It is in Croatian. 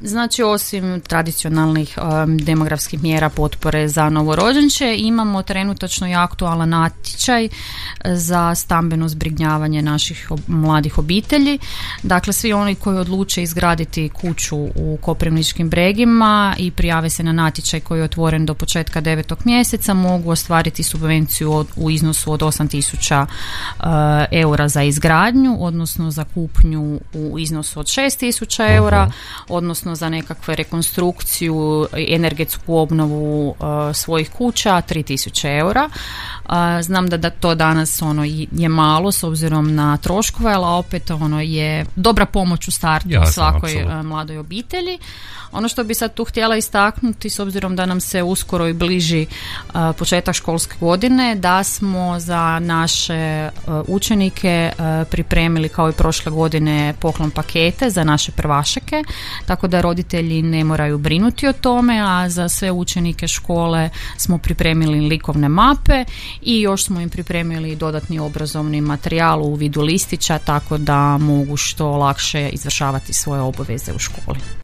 Znači, osim tradicionalnih demografskih mjera potpore za novorođenče, imamo trenutačno i aktualan natječaj za stambeno zbrinjavanje naših mladih obitelji. Dakle, svi oni koji odluče izgraditi kuću u Koprivničkim Bregima i prijave se na natječaj koji je otvoren do početka 9. mjeseca mogu ostvariti subvenciju u iznosu od 8.000 eura za izgradnju, odnosno za kupnju u iznosu od 6.000 eura, odnosno za nekakve rekonstrukciju, energetsku obnovu svojih kuća 3.000 eura. Znam da to danas je malo s obzirom na troškove, ali opet je dobra pomoć u startu svakoj mladoj obitelji. Ono što bi sad tu htjela istaknuti, s obzirom da nam se uskoro i bliži početak školske godine, da smo za naše učenike pripremili kao i prošle godine poklon pakete za naše prvašeke, tako da roditelji ne moraju brinuti o tome, a za sve učenike škole smo pripremili likovne mape i još smo im pripremili dodatni obrazovni materijal u vidu listića, tako da mogu što lakše izvršavati svoje obaveze u školi.